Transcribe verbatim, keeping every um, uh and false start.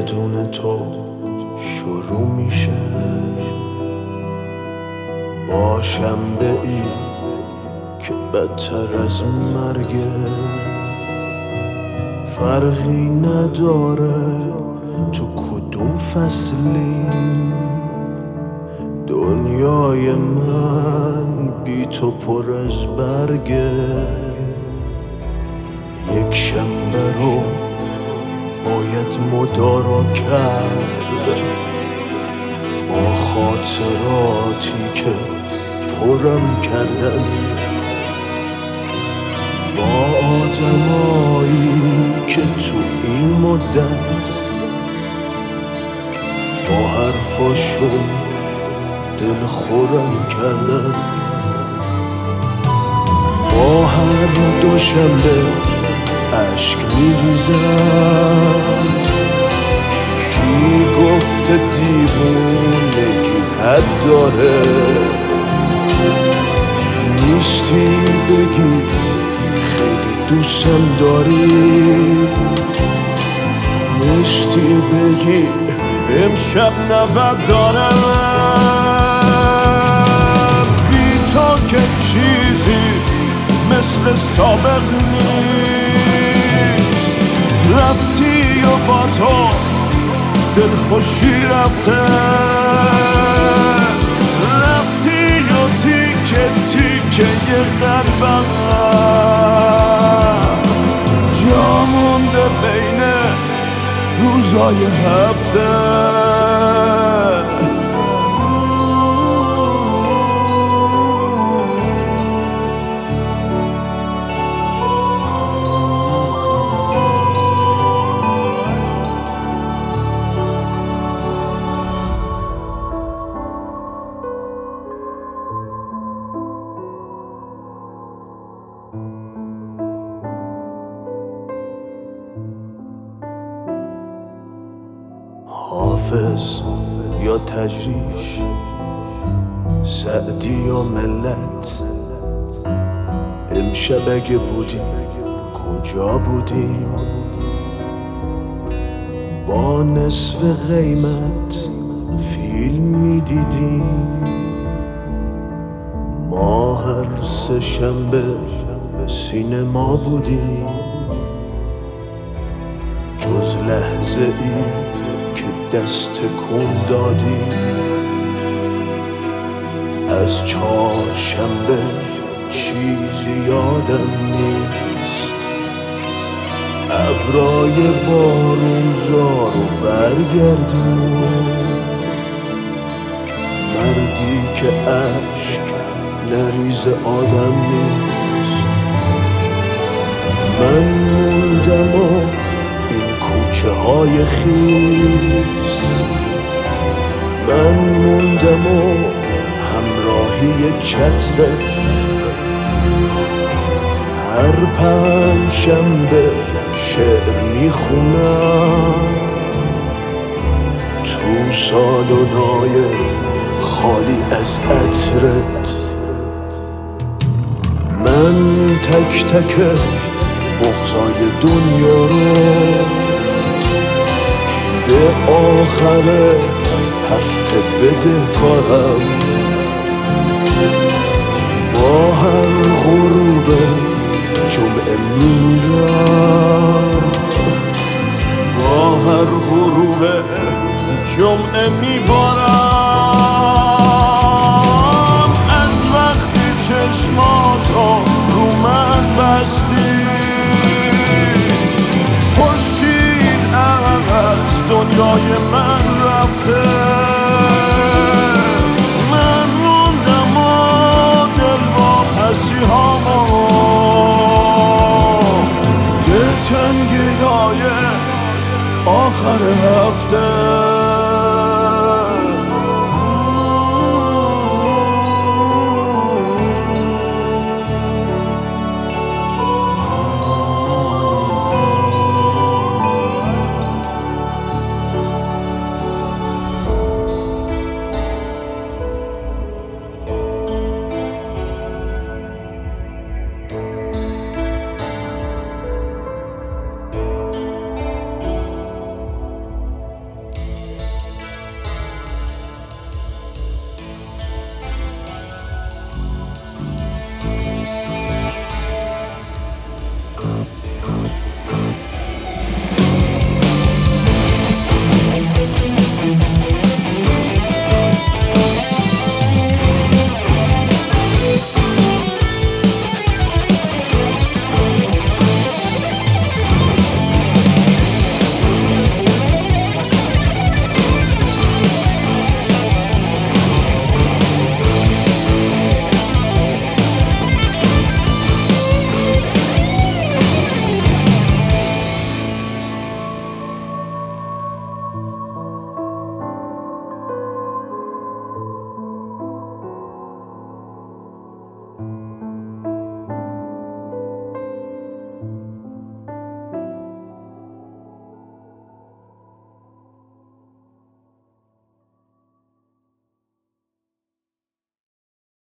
بدون تو شروع میشه با شنبه ای که بدتر از مرگه. فرقی نداره تو کدوم فصلی، دنیای من بی تو پر از برگه. یک شنبه رو باید مدارا کرد با خاطراتی که پرم کردن، با آدمایی که تو این مدت با حرفاشون دل خورم کردن. با هر دوشنبه عشق میریزم، کی گفته دیوونگی حد داره؟ نیستی بگی خیلی دوستم داری، نیستی بگی امشب نود دارم. بی تو که چیزی مثل سابق نیست، رفتی و با تو دلخوشی رفته، رفتی و تیکه تیکه یه قلبم جا مونده بین روزای هفته. حافظ یا تجریش، سعدی یا ملت، امشب اگه بودیم کجا بودیم؟ با نصف قیمت فیلم میدیدیم، ما هر سه شنبه سینما بودیم. جز لحظه ای که دست کن دادیم، از چهارشنبه چیزی یادم نیست. ابرای بارونزار رو برگردون، مردی که اشک نریز آدم نیست. من موندم و این کوچه های خیس، من موندم و همراهی چترت. هر پنج شنبه شعر میخونم تو سالنای خالی از عطرت. من تک تک بغضای دنیا رو به آخر هفته بدهکارم. با هر غروب جمعه میمیرم، با هر غروب جمعه میبارم. از وقتی چشماتو رو من بستی، خورشید از دنیای من رفته. من موندم و دل واپسی هامو دل تنگیدای آخر هفته.